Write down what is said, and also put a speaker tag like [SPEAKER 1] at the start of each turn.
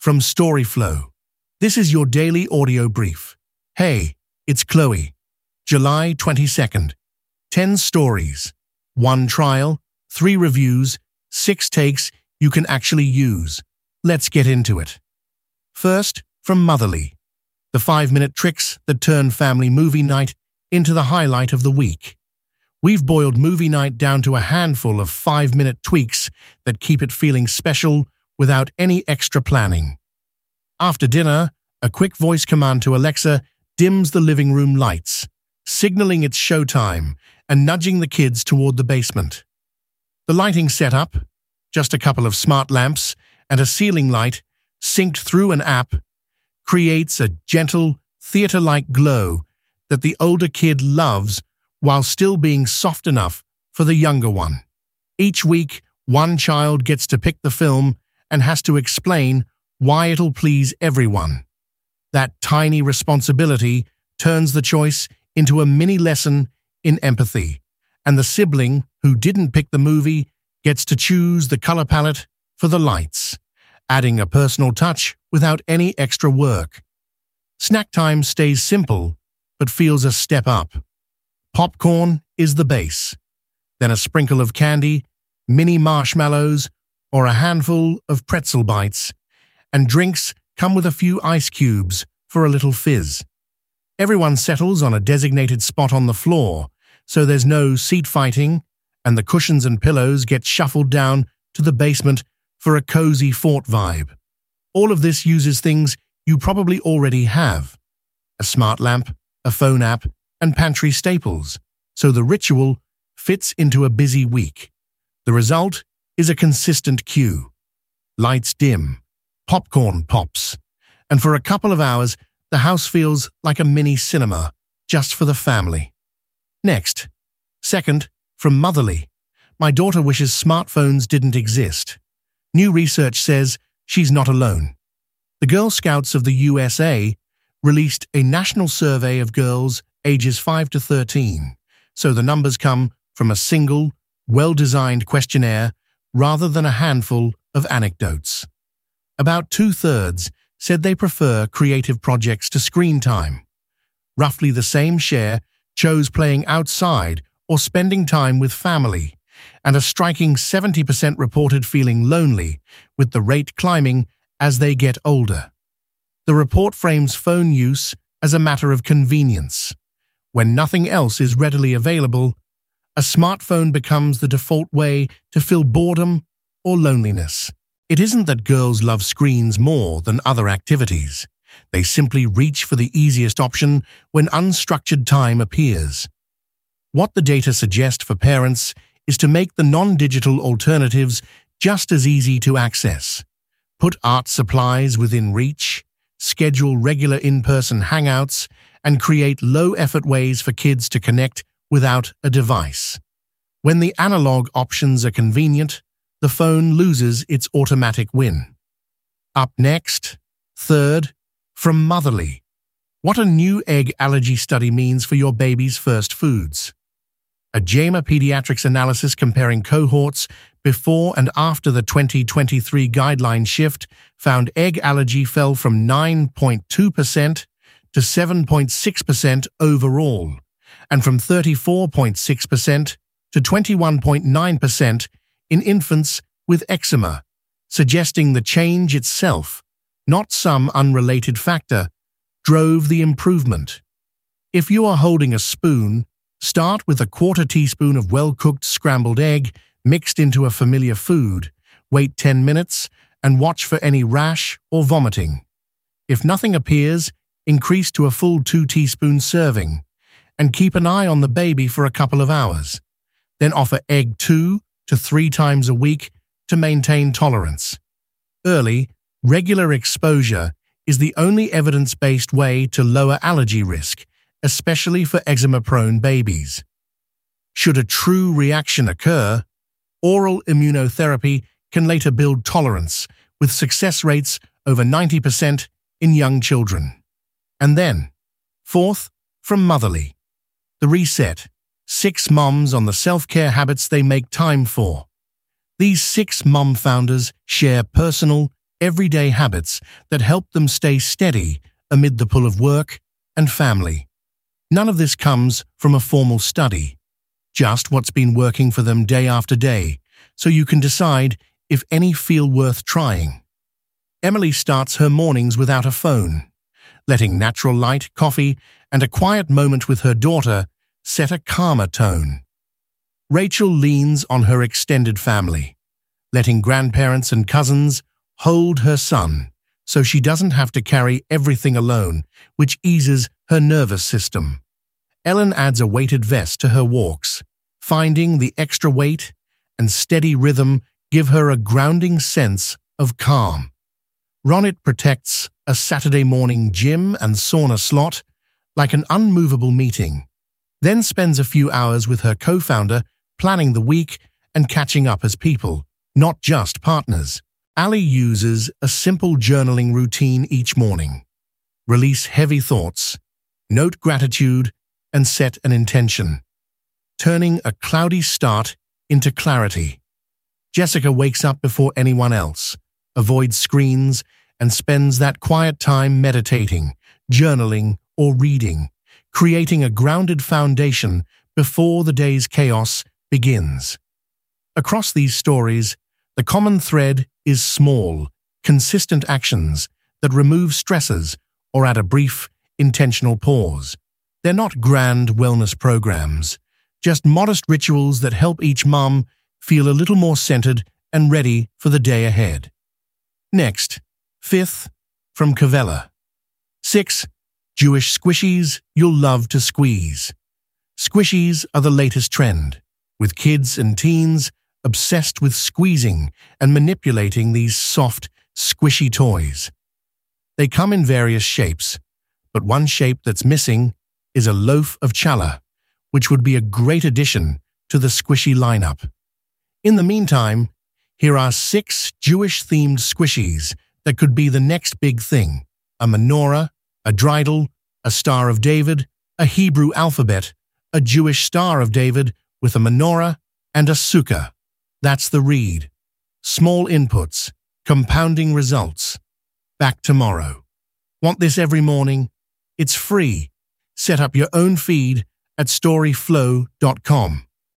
[SPEAKER 1] from Storyflow. This is your daily audio brief. Hey, it's Chloe. July 22nd. 10 stories, 1 trial, 3 reviews, 6 takes you can actually use. Let's get into it. First, from Motherly. The 5-minute tricks that turn family movie night into the highlight of the week. We've boiled movie night down to a handful of 5-minute tweaks that keep it feeling special without any extra planning. After dinner, a quick voice command to Alexa dims the living room lights, signaling it's showtime and nudging the kids toward the basement. The lighting setup, just a couple of smart lamps and a ceiling light synced through an app, creates a gentle, theater-like glow that the older kid loves while still being soft enough for the younger one. Each week, one child gets to pick the film and has to explain why it'll please everyone. That tiny responsibility turns the choice into a mini lesson in empathy, and the sibling who didn't pick the movie gets to choose the color palette for the lights, adding a personal touch without any extra work. Snack time stays simple, but feels a step up. Popcorn is the base, then a sprinkle of candy, mini marshmallows, or a handful of pretzel bites, and drinks come with a few ice cubes for a little fizz. Everyone settles on a designated spot on the floor, so there's no seat fighting, and the cushions and pillows get shuffled down to the basement for a cozy fort vibe. All of this uses things you probably already have: a smart lamp, a phone app, and pantry staples, so the ritual fits into a busy week. The result is a consistent cue. Lights dim, popcorn pops, and for a couple of hours, the house feels like a mini cinema, just for the family. Next, second, from Motherly. My daughter wishes smartphones didn't exist. New research says she's not alone. The Girl Scouts of the USA released a national survey of girls ages 5 to 13, so the numbers come from a single, well-designed questionnaire rather than a handful of anecdotes. About 2/3 said they prefer creative projects to screen time. Roughly the same share chose playing outside or spending time with family, and a striking 70% reported feeling lonely, with the rate climbing as they get older. The report frames phone use as a matter of convenience. When nothing else is readily available, a smartphone becomes the default way to fill boredom or loneliness. It isn't that girls love screens more than other activities. They simply reach for the easiest option when unstructured time appears. What the data suggest for parents is to make the non-digital alternatives just as easy to access. Put art supplies within reach, schedule regular in-person hangouts, and create low-effort ways for kids to connect without a device. When the analog options are convenient, the phone loses its automatic win. Up next, third, from Motherly. What a new egg allergy study means for your baby's first foods. A JAMA Pediatrics analysis comparing cohorts before and after the 2023 guideline shift found egg allergy fell from 9.2% to 7.6% overall, and from 34.6% to 21.9% in infants with eczema, suggesting the change itself, not some unrelated factor, drove the improvement. If you are holding a spoon, start with a 1/4 teaspoon of well-cooked scrambled egg mixed into a familiar food, wait 10 minutes, and watch for any rash or vomiting. If nothing appears, increase to a full 2 teaspoon serving, and keep an eye on the baby for a couple of hours. Then offer egg 2 to 3 times a week to maintain tolerance. Early, regular exposure is the only evidence-based way to lower allergy risk, especially for eczema-prone babies. Should a true reaction occur, oral immunotherapy can later build tolerance, with success rates over 90% in young children. And then, fourth, from Motherly. The Reset. 6 moms on the self-care habits they make time for. These 6 mom founders share personal, everyday habits that help them stay steady amid the pull of work and family. None of this comes from a formal study, just what's been working for them day after day, so you can decide if any feel worth trying. Emily starts her mornings without a phone, letting natural light, coffee, and a quiet moment with her daughter set a calmer tone. Rachel leans on her extended family, letting grandparents and cousins hold her son so she doesn't have to carry everything alone, which eases her nervous system. Ellen adds a weighted vest to her walks, finding the extra weight and steady rhythm give her a grounding sense of calm. Ronit protects a Saturday morning gym and sauna slot like an unmovable meeting, then spends a few hours with her co-founder planning the week and catching up as people, not just partners. Ali uses a simple journaling routine each morning. Release heavy thoughts, note gratitude, and set an intention, turning a cloudy start into clarity. Jessica wakes up before anyone else, avoids screens, and spends that quiet time meditating, journaling, or reading, creating a grounded foundation before the day's chaos begins. Across these stories, the common thread is small, consistent actions that remove stresses or add a brief, intentional pause. They're not grand wellness programs, just modest rituals that help each mom feel a little more centered and ready for the day ahead. Next, fifth, from Cavella. 6. Jewish squishies you'll love to squeeze. Squishies are the latest trend, with kids and teens obsessed with squeezing and manipulating these soft, squishy toys. They come in various shapes, but one shape that's missing is a loaf of challah, which would be a great addition to the squishy lineup. In the meantime, here are 6 Jewish-themed squishies that could be the next big thing: a menorah, a dreidel, a Star of David, a Hebrew alphabet, a Jewish Star of David with a menorah, and a sukkah. That's the read. Small inputs, compounding results. Back tomorrow. Want this every morning? It's free. Set up your own feed at storyflow.com.